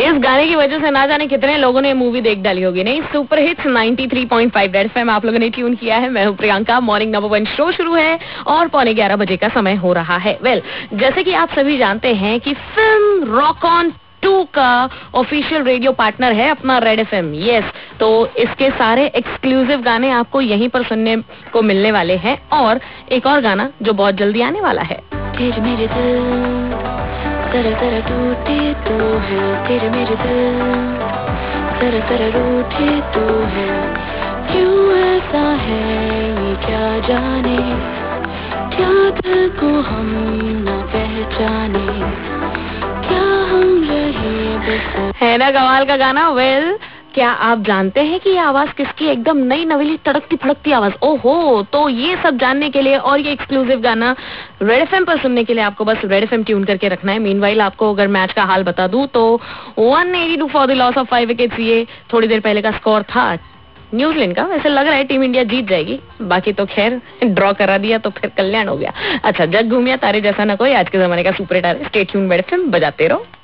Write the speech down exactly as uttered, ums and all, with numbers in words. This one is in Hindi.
इस गाने की वजह से ना जाने कितने लोगों ने मूवी देख डाली होगी। नहीं, सुपर हिट्स तिरानवे पॉइंट पाँच रेड एफएम आप लोगों ने ट्यून किया है। मैं हूं Priyanka. Morning number one show शुरू है और पौने ग्यारह बजे का समय हो रहा है। वेल well, जैसे कि आप सभी जानते हैं कि फिल्म रॉक ऑन टू का ऑफिशियल रेडियो पार्टनर है अपना रेड एफएम। यस, तो इसके सारे एक्सक्लूसिव गाने आपको यहीं पर सुनने को मिलने वाले हैं और एक और गाना जो बहुत जल्दी आने वाला है। तेरे मेरे दिल जरा जरा टूटे तो है, तेरे मेरे दिल जरा जरा रूठे तो है, क्यों ऐसा है ये क्या जाने, क्या दिल को हम ना पहचाने, क्या हम रहे बस। है ना कमाल का गाना। वेल well, क्या आप जानते हैं कि ये आवाज किसकी? एकदम नई नवेली तड़कती फड़कती आवाज। ओहो, तो ये सब जानने के लिए और ये एक्सक्लूसिव गाना रेड एफएम पर सुनने के लिए आपको बस रेड एफएम ट्यून करके रखना है। मीनवाइल आपको अगर मैच का हाल बता दूं तो एक सौ बयासी for the loss of five wickets, ये थोड़ी देर पहले का स्कोर था न्यूजीलैंड का। वैसे लग रहा है टीम इंडिया जीत जाएगी, बाकी तो खैर ड्रॉ करा दिया तो फिर कल्याण हो गया। अच्छा, जग घूमिया तारे जैसा ना कोई आज के जमाने का super hit. Stay tune red FM बजाते रहो।